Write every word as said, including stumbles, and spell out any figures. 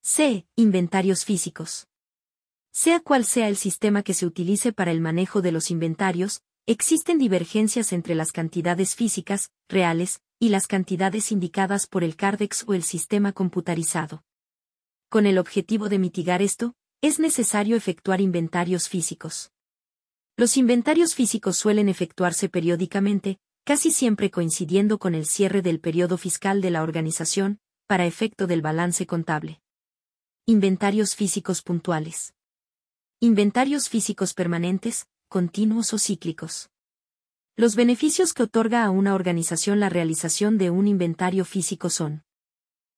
C. Inventarios físicos. Sea cual sea el sistema que se utilice para el manejo de los inventarios, existen divergencias entre las cantidades físicas, reales, y las cantidades indicadas por el CARDEX o el sistema computarizado. Con el objetivo de mitigar esto, es necesario efectuar inventarios físicos. Los inventarios físicos suelen efectuarse periódicamente, casi siempre coincidiendo con el cierre del periodo fiscal de la organización, para efecto del balance contable. Inventarios físicos puntuales. Inventarios físicos permanentes, continuos o cíclicos. Los beneficios que otorga a una organización la realización de un inventario físico son: